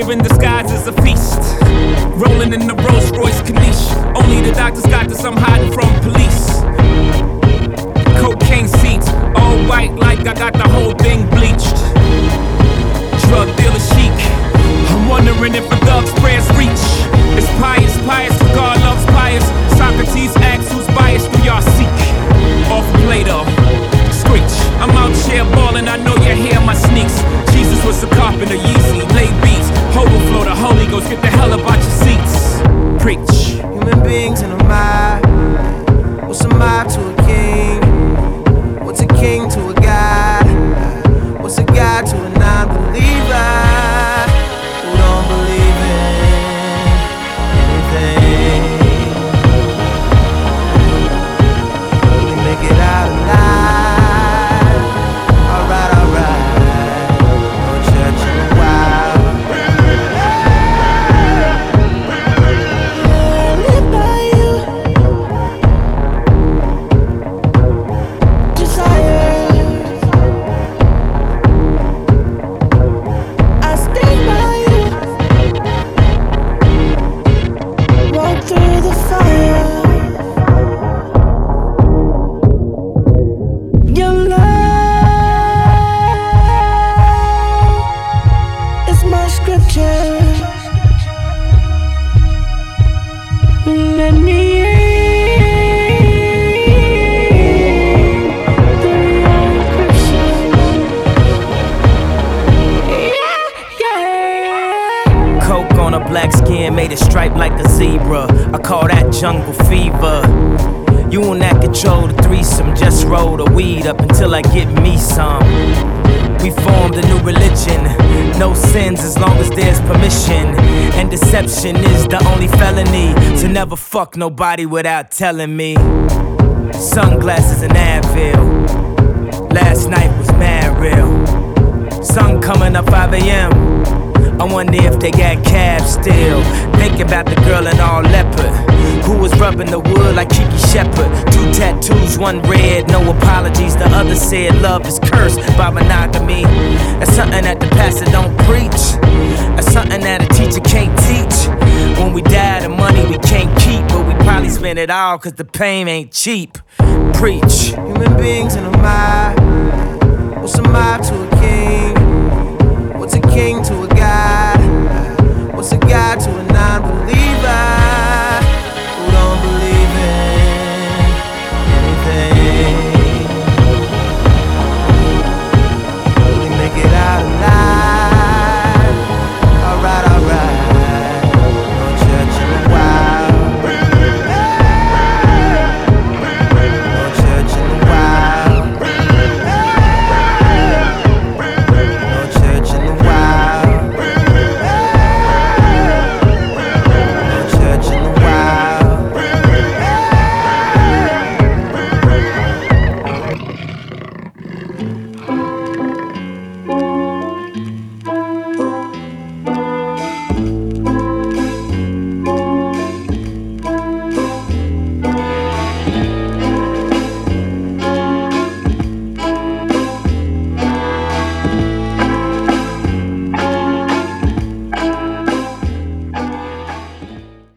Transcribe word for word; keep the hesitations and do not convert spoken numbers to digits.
Cancer in disguise is a feast. Rolling in the Rolls Royce Corniche. Only the doctors got this, I'm hiding from police. Cocaine seats, all white like I got the whole thing bleached. Drug dealer chic. I'm wondering if a thug's prayers reach. It's pious, pious, for God loves pious. Socrates asks who's biased, do y'all seek? Off Plato, screech. I'm out here ballin', I know you hear my sneaks. Jesus was a carpenter, Yeezy, lay beats. Overflow, the Holy Ghost, get the hell up out your seats. Preach. Human beings in a mob. What's a mob to a king? What's a king to a god? What's a god to a non-believer who don't believe in anything? Will he make it out alive? Alright, alright. No church in a while. Live by you. Desire. I stay by you. Walk through the fire. Your love is my scripture. Let me in through your encryption. Yeah, yeah. Coke on a black skin, made it stripe like a zebra. I call that jungle fever. You and that control the threesome. Just roll the weed up until I get me some. We formed a new religion. No sins as long as there's permission. And deception is the only felony. To never fuck nobody without telling me. Sunglasses and Advil. Last night was mad real. Sun coming up five A M I wonder if they got cabs still. Thinking about the girl in all leopard who was rubbing the wood like Kiki Shepard. Two tattoos, one red, no apologies. The other said love is cursed by monogamy. That's something that the pastor don't preach. That's something that a teacher can't teach. When we die, the money we can't keep, but we probably spend it all cause the pain ain't cheap. Preach. Human beings in a mob. What's a mob to a king? What's a king to a god?